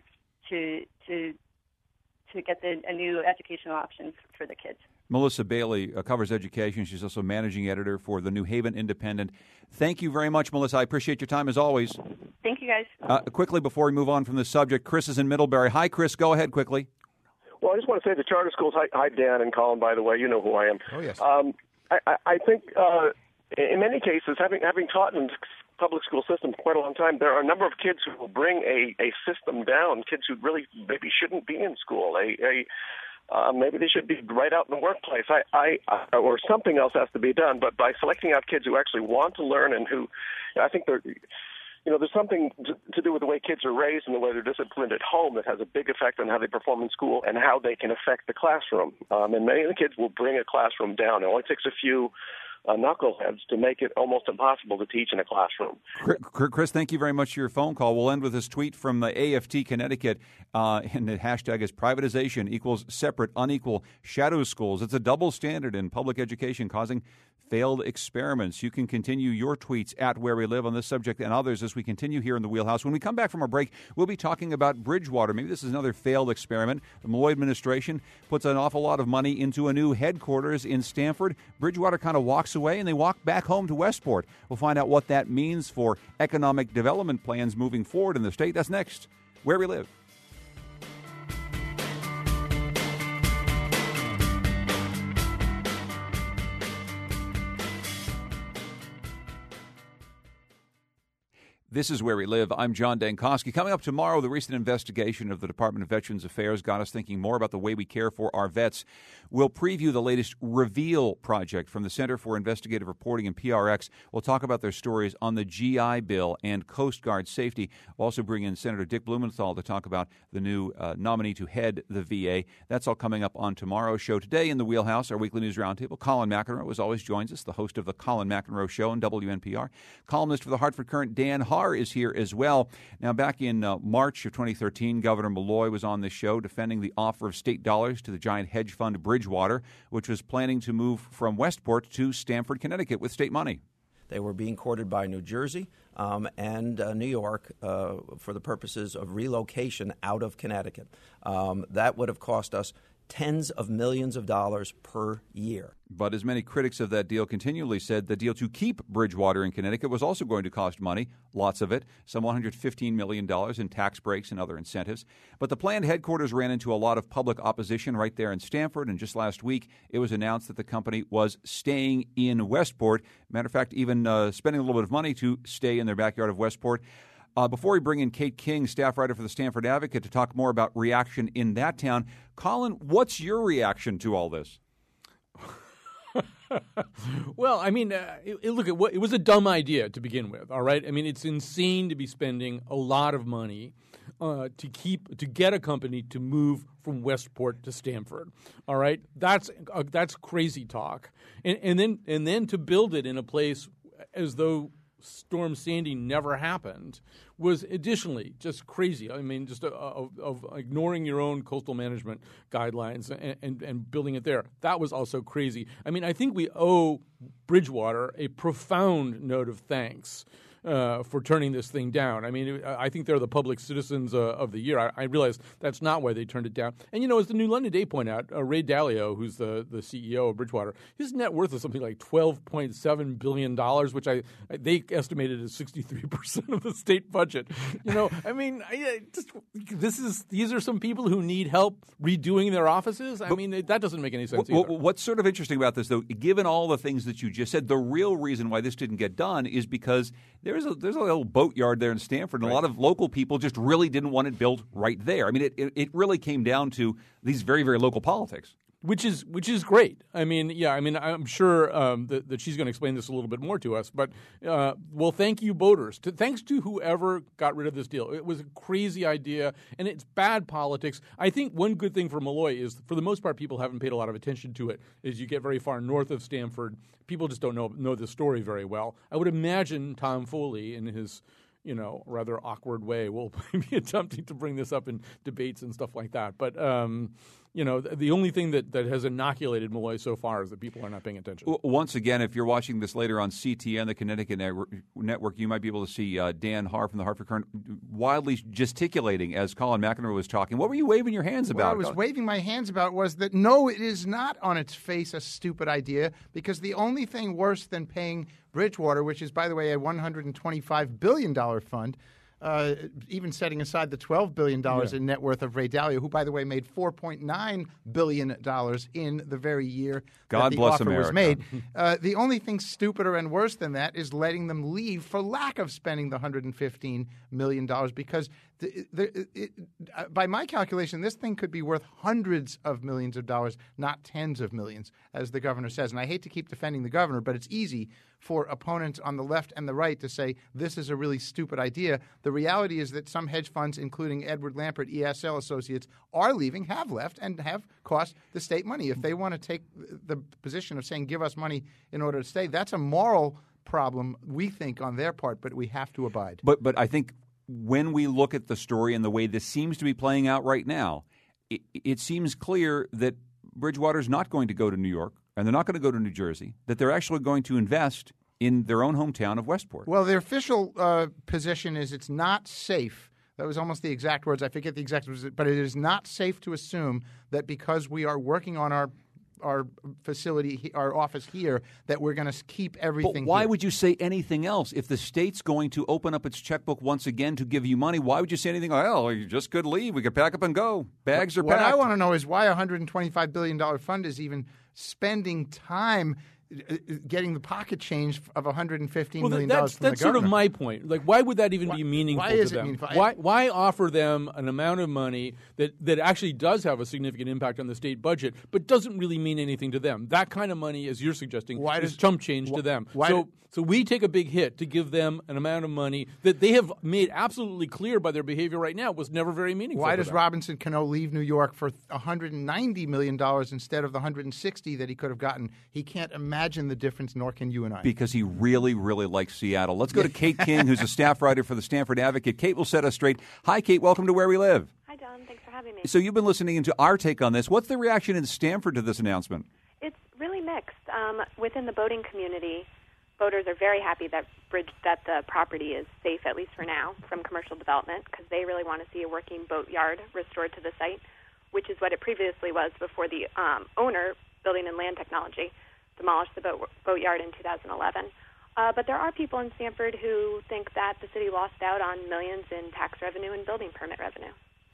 to to to get the, a new educational option for the kids. Melissa Bailey uh, covers education. She's also managing editor for the New Haven Independent. Thank you very much, Melissa. I appreciate your time as always. Thank you, guys. Uh, quickly, before we move on from this subject, Chris is in Middlebury. Hi, Chris. Go ahead quickly. Well, I just want to say the charter schools, hi, hi Dan and Colin, by the way, you know who I am. Oh, yes. Um, I, I, I think uh, in many cases, having having taught in public school system for quite a long time, there are a number of kids who will bring a, a system down, kids who really maybe shouldn't be in school, a, a uh, maybe they should be right out in the workplace, I, I, I, or something else has to be done. But by selecting out kids who actually want to learn and who, I think they're, you know, there's something to, to do with the way kids are raised and the way they're disciplined at home that has a big effect on how they perform in school and how they can affect the classroom. Um, and many of the kids will bring a classroom down. It only takes a few Uh, knuckleheads to make it almost impossible to teach in a classroom. Chris, thank you very much for your phone call. We'll end with this tweet from the A F T Connecticut, uh, and the hashtag is privatization equals separate, unequal shadow schools. It's a double standard in public education causing failed experiments. You can continue your tweets at Where We Live on this subject and others as we continue here in the Wheelhouse. When we come back from our break, we'll be talking about Bridgewater. Maybe this is another failed experiment. The Malloy administration puts an awful lot of money into a new headquarters in Stamford. Bridgewater kind of walks away and they walk back home to Westport. We'll find out what that means for economic development plans moving forward in the state. That's next, Where We Live. This is Where We Live. I'm John Dankosky. Coming up tomorrow, the recent investigation of the Department of Veterans Affairs got us thinking more about the way we care for our vets. We'll preview the latest REVEAL project from the Center for Investigative Reporting and P R X. We'll talk about their stories on the G I Bill and Coast Guard safety. We'll also bring in Senator Dick Blumenthal to talk about the new uh, nominee to head the V A. That's all coming up on tomorrow's show. Today in the Wheelhouse, our weekly news roundtable, Colin McEnroe, as always, joins us, the host of the Colin McEnroe Show on W N P R. Columnist for the Hartford Courant, Dan Haar, is here as well. Now, back in uh, March of twenty thirteen, Governor Malloy was on this show defending the offer of state dollars to the giant hedge fund Bridgewater, which was planning to move from Westport to Stamford, Connecticut with state money. They were being courted by New Jersey um, and uh, New York uh, for the purposes of relocation out of Connecticut. Um, that would have cost us tens of millions of dollars per year. But as many critics of that deal continually said, the deal to keep Bridgewater in Connecticut was also going to cost money, lots of it, some one hundred fifteen million dollars in tax breaks and other incentives. But the planned headquarters ran into a lot of public opposition right there in Stamford, and just last week it was announced that the company was staying in Westport. Matter of fact, even uh, spending a little bit of money to stay in their backyard of Westport. Uh, before we bring in Kate King, staff writer for the Stamford Advocate, to talk more about reaction in that town, Colin, what's your reaction to all this? Well, I mean, uh, it, it, look, at what, it was a dumb idea to begin with, all right? I mean, it's insane to be spending a lot of money uh, to keep to get a company to move from Westport to Stamford, all right? That's uh, that's crazy talk. And, and then and then to build it in a place as though Storm Sandy never happened was additionally just crazy. I mean, just a, a, of ignoring your own coastal management guidelines and, and, and building it there. That was also crazy. I mean, I think we owe Bridgewater a profound note of thanks Uh, for turning this thing down. I mean, I think they're the public citizens uh, of the year. I, I realize that's not why they turned it down. And, you know, as the New London Day point out, uh, Ray Dalio, who's the, the C E O of Bridgewater, his net worth is something like twelve point seven billion dollars, which I they estimated as sixty-three percent of the state budget. You know, I mean, I, I just, this is these are some people who need help redoing their offices. I but, mean, it, that doesn't make any sense w- either. What's sort of interesting about this, though, given all the things that you just said, the real reason why this didn't get done is because There's a there's a little boatyard there in Stamford, and right. a lot of local people just really didn't want it built right there. I mean, it, it, it really came down to these very, very local politics. Which is which is great. I mean, yeah, I mean, I'm sure um, that, that she's going to explain this a little bit more to us. But, uh, well, thank you, boaters. To, thanks to whoever got rid of this deal. It was a crazy idea, and it's bad politics. I think one good thing for Malloy is, for the most part, people haven't paid a lot of attention to it. As you get very far north of Stamford, people just don't know know the story very well. I would imagine Tom Foley, in his you know, rather awkward way, will be attempting to bring this up in debates and stuff like that. But, um, you know, the only thing that, that has inoculated Malloy so far is that people are not paying attention. Once again, if you're watching this later on C T N, the Connecticut Network, you might be able to see uh, Dan Haar from the Hartford Courant wildly gesticulating as Colin McEnroe was talking. What were you waving your hands about? What I was waving my hands about was that, no, it is not on its face a stupid idea, because the only thing worse than paying Bridgewater, which is, by the way, a one hundred twenty-five billion dollars fund, Uh, even setting aside the twelve billion dollars yeah. in net worth of Ray Dalio, who, by the way, made four point nine billion dollars in the very year God that the bless offer America. was made. Uh, the only thing stupider and worse than that is letting them leave for lack of spending the one hundred fifteen million dollars, because the, the, it, uh, by my calculation, this thing could be worth hundreds of millions of dollars, not tens of millions, as the governor says. And I hate to keep defending the governor, but it's easy for opponents on the left and the right to say this is a really stupid idea. The reality is that some hedge funds, including Edward Lampert, E S L Associates, are leaving, have left, and have cost the state money. If they want to take the position of saying give us money in order to stay, that's a moral problem, we think, on their part, but we have to abide. But but I think when we look at the story and the way this seems to be playing out right now, it, it seems clear that Bridgewater's not going to go to New York, and they're not going to go to New Jersey, that they're actually going to invest in their own hometown of Westport. Well, their official uh, position is it's not safe. That was almost the exact words. I forget the exact words, but it is not safe to assume that because we are working on our our facility, our office here, that we're going to keep everything But why here. would you say anything else? If the state's going to open up its checkbook once again to give you money, why would you say anything? Oh, you just could leave. We could pack up and go. Bags are what packed. What I want to know is why a one hundred twenty-five billion dollars fund is even spending time getting the pocket change of one hundred fifteen well, million that's, dollars from that's the governor. sort of my point. Like, why would that even why, be meaningful why is to it them? meaningful? Why, why offer them an amount of money that, that actually does have a significant impact on the state budget, but doesn't really mean anything to them? That kind of money, as you're suggesting, why is does, chump change wh- to them. Why so, do, so we take a big hit to give them an amount of money that they have made absolutely clear by their behavior right now was never very meaningful. Why to does them. Robinson Cano leave New York for one hundred ninety million dollars instead of the one hundred sixty that he could have gotten? He can't imagine the difference, nor can you and I. Because he really, really likes Seattle. Let's go to Kate King, who's a staff writer for the Stanford Advocate. Kate will set us straight. Hi, Kate. Welcome to Where We Live. Hi, John. Thanks for having me. So you've been listening into our take on this. What's the reaction in Stanford to this announcement? It's really mixed. Um, within the boating community, boaters are very happy that bridge that the property is safe, at least for now, from commercial development, because they really want to see a working boat yard restored to the site, which is what it previously was before the um, owner, Building and Land Technology, demolished the boat, boat yard in two thousand eleven. Uh, but there are people in Stanford who think that the city lost out on millions in tax revenue and building permit revenue.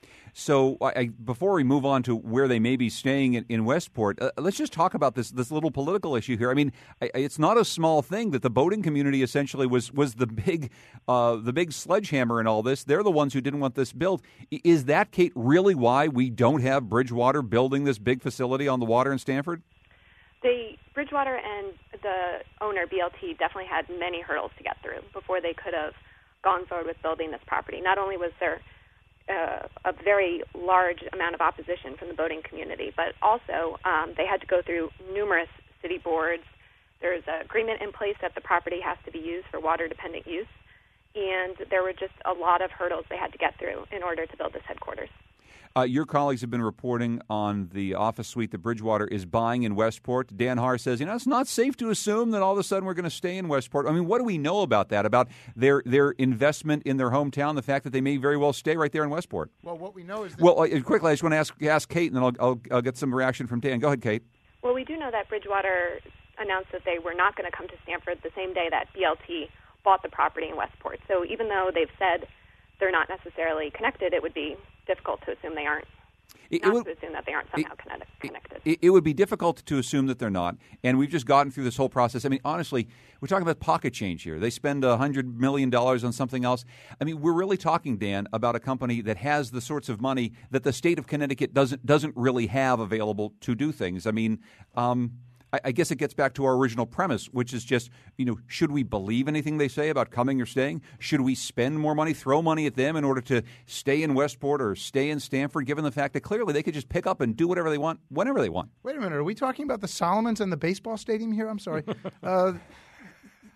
So I, before we move on to where they may be staying in, in Westport, uh, let's just talk about this this little political issue here. I mean, I, it's not a small thing that the boating community essentially was was the big uh, the big sledgehammer in all this. They're the ones who didn't want this built. Is that, Kate, really why we don't have Bridgewater building this big facility on the water in Stanford? The Bridgewater and the owner, B L T, definitely had many hurdles to get through before they could have gone forward with building this property. Not only was there uh, a very large amount of opposition from the boating community, but also um, they had to go through numerous city boards. There's an agreement in place that the property has to be used for water-dependent use, and there were just a lot of hurdles they had to get through in order to build this headquarters. Uh, your colleagues have been reporting on the office suite that Bridgewater is buying in Westport. Dan Haar says, you know, it's not safe to assume that all of a sudden we're going to stay in Westport. I mean, what do we know about that, about their their investment in their hometown, the fact that they may very well stay right there in Westport? Well, what we know is that... Well, uh, quickly, I just want to ask, ask Kate, and then I'll, I'll, I'll get some reaction from Dan. Go ahead, Kate. Well, we do know that Bridgewater announced that they were not going to come to Stanford the same day that B L T bought the property in Westport. So even though they've said they're not necessarily connected, it would be difficult to assume they aren't. It, not it would, to assume that they aren't somehow it, connected. It, it would be difficult to assume that they're not, and we've just gotten through this whole process. I mean, honestly, we're talking about pocket change here. They spend one hundred million dollars on something else. I mean, we're really talking, Dan, about a company that has the sorts of money that the state of Connecticut doesn't doesn't really have available to do things. I mean, um, I, I guess it gets back to our original premise, which is just, you know, should we believe anything they say about coming or staying? Should we spend more money, throw money at them in order to stay in Westport or stay in Stanford, given the fact that clearly they could just pick up and do whatever they want, whenever they want? Wait a minute. Are we talking about the Solomons and the baseball stadium here? I'm sorry. uh,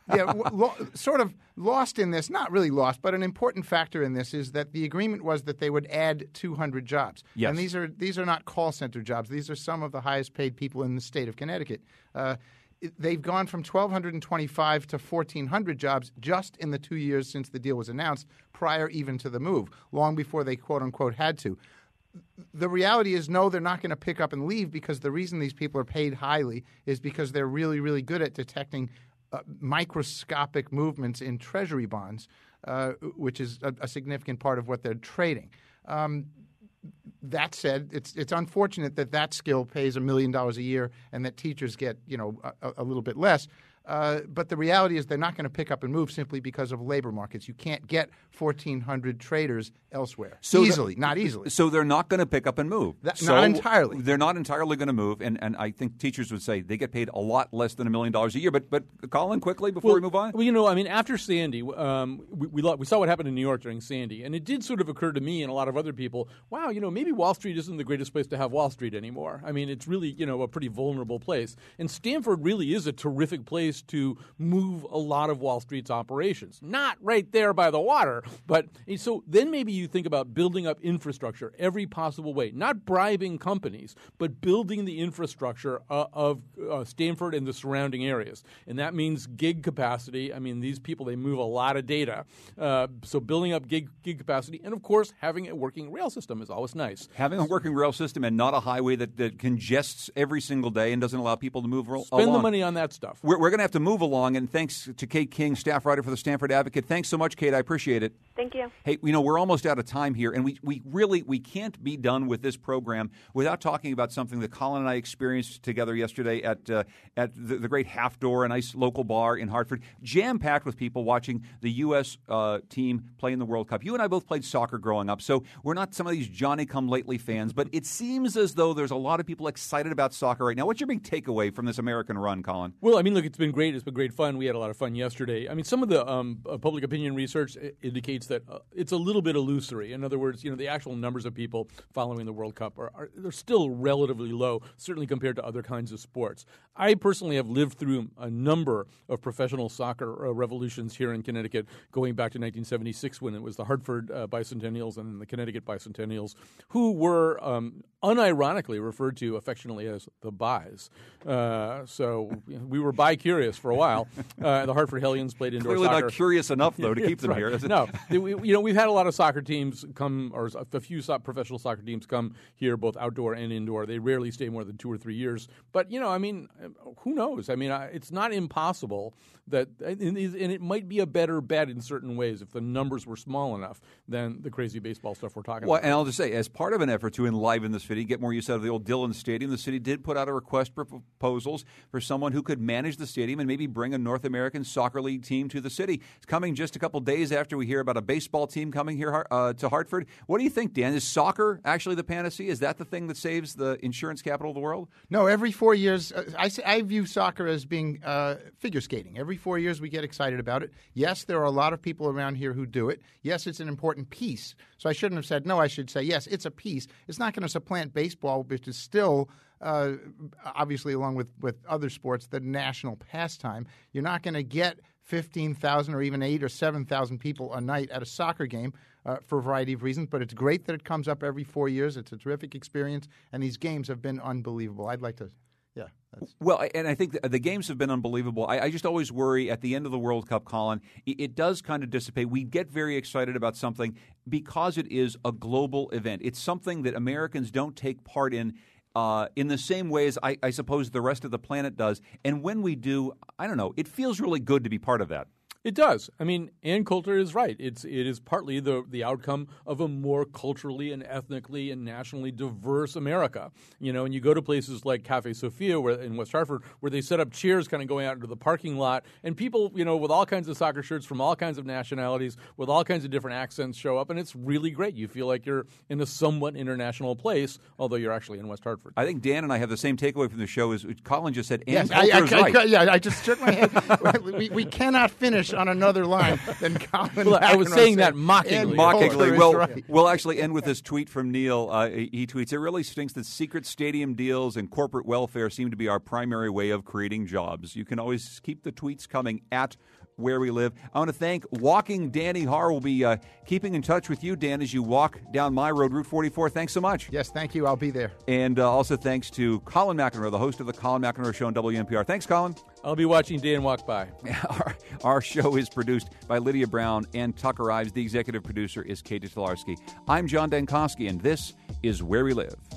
yeah, lo- sort of lost in this, not really lost, but an important factor in this is that the agreement was that they would add two hundred jobs. Yes. And these are these are not call center jobs. These are some of the highest paid people in the state of Connecticut. Uh, they've gone from twelve twenty-five to fourteen hundred jobs just in the two years since the deal was announced, prior even to the move, long before they quote-unquote had to. The reality is, no, they're not going to pick up and leave, because the reason these people are paid highly is because they're really, really good at detecting uh, microscopic movements in treasury bonds, uh, which is a, a significant part of what they're trading. Um, that said, it's it's unfortunate that that skill pays a million dollars a year and that teachers get, you know, a, a little bit less. Uh, but the reality is they're not going to pick up and move simply because of labor markets. You can't get fourteen hundred traders elsewhere so easily, the, not easily. So they're not going to pick up and move. That, so not entirely. They're not entirely going to move, and, and I think teachers would say they get paid a lot less than a million dollars a year. But but Colin, quickly before well, we move on. Well, you know, I mean, after Sandy, um, we, we we saw what happened in New York during Sandy, and it did sort of occur to me and a lot of other people. Wow, you know, maybe Wall Street isn't the greatest place to have Wall Street anymore. I mean, it's really, you know, a pretty vulnerable place, and Stamford really is a terrific place to move a lot of Wall Street's operations. Not right there by the water, but so then maybe you think about building up infrastructure every possible way, not bribing companies, but building the infrastructure uh, of uh, Stamford and the surrounding areas. And that means gig capacity. I mean, these people, they move a lot of data. Uh, so building up gig, gig capacity, and of course, having a working rail system is always nice. Having a working rail system and not a highway that, that congests every single day and doesn't allow people to move ro- Spend along. the money on that stuff. We're, we're going to have to move along, and thanks to Kate King, staff writer for the Stamford Advocate. Thanks so much, Kate. I appreciate it. Thank you. Hey, you know, we're almost out of time here, and we, we really we can't be done with this program without talking about something that Colin and I experienced together yesterday at uh, at the, the Great Half Door, a nice local bar in Hartford, jam-packed with people watching the U S uh, team play in the World Cup. You and I both played soccer growing up, so we're not some of these Johnny-come-lately fans, but it seems as though there's a lot of people excited about soccer right now. What's your big takeaway from this American run, Colin? Well, I mean, look, it's been great. It's been great fun. We had a lot of fun yesterday. I mean, some of the um, uh, public opinion research indicates that uh, it's a little bit illusory. In other words, you know, the actual numbers of people following the World Cup are, are they're still relatively low, certainly compared to other kinds of sports. I personally have lived through a number of professional soccer uh, revolutions here in Connecticut, going back to nineteen seventy-six when it was the Hartford uh, Bicentennials and then the Connecticut Bicentennials, who were um, unironically referred to affectionately as the Bis. Uh, so you know, we were bi-curious for a while. Uh, the Hartford Hellions played indoor Clearly soccer. not curious enough, though, to keep them right. here. Is it? No, we, you know, we've had a lot of soccer teams come, or a few so- professional soccer teams come here, both outdoor and indoor. They rarely stay more than two or three years. But, you know, I mean, who knows? I mean, it's not impossible that, and it might be a better bet in certain ways if the numbers were small enough than the crazy baseball stuff we're talking well, about. And I'll just say, as part of an effort to enliven the city, get more use out of the old Dillon Stadium, the city did put out a request for proposals for someone who could manage the stadium and maybe bring a North American Soccer League team to the city. It's coming just a couple days after we hear about a baseball team coming here uh, to Hartford. What do you think, Dan? Is soccer actually the panacea? Is that the thing that saves the insurance capital of the world? No, every four years, uh, I, I view soccer as being uh, figure skating. Every four years we get excited about it. Yes, there are a lot of people around here who do it. Yes, it's an important piece. So I shouldn't have said no. I should say, yes, it's a piece. It's not going to supplant baseball, which is still uh, obviously, along with, with other sports, the national pastime. You're not going to get fifteen thousand or even eight or seven thousand people a night at a soccer game uh, for a variety of reasons. But it's great that it comes up every four years. It's a terrific experience, and these games have been unbelievable. I'd like to, yeah. That's... Well, and I think the, the games have been unbelievable. I, I just always worry at the end of the World Cup, Colin, it, it does kind of dissipate. We get very excited about something because it is a global event. It's something that Americans don't take part in Uh, in the same way as I, I suppose the rest of the planet does. And when we do, I don't know, it feels really good to be part of that. It does. I mean, Ann Coulter is right. It's it is partly the the outcome of a more culturally and ethnically and nationally diverse America. You know, and you go to places like Cafe Sophia where, in West Hartford, where they set up chairs kind of going out into the parking lot, and people, you know, with all kinds of soccer shirts from all kinds of nationalities, with all kinds of different accents show up, and it's really great. You feel like you're in a somewhat international place, although you're actually in West Hartford. I think Dan and I have the same takeaway from the show as Colin just said. Ann Yes, Coulter I, I, is I, right. I, yeah, I just shook my head. we, we cannot finish on another line than Colin Well, I was McEnroe saying said. that mockingly. Ann Mockingly. Coulter is Well, right. we'll actually end with this tweet from Neil. Uh, he tweets, "It really stinks that secret stadium deals and corporate welfare seem to be our primary way of creating jobs." You can always keep the tweets coming at Where We Live. I want to thank Walking Danny Har. We'll be uh, keeping in touch with you, Dan, as you walk down my road, Route forty-four. Thanks so much. Yes, thank you. I'll be there. And uh, also thanks to Colin McEnroe, the host of the Colin McEnroe Show on W N P R. Thanks, Colin. I'll be watching Dan walk by. Our, our show is produced by Lydia Brown and Tucker Ives. The executive producer is Katie Tolarski. I'm John Dankosky, and this is Where We Live.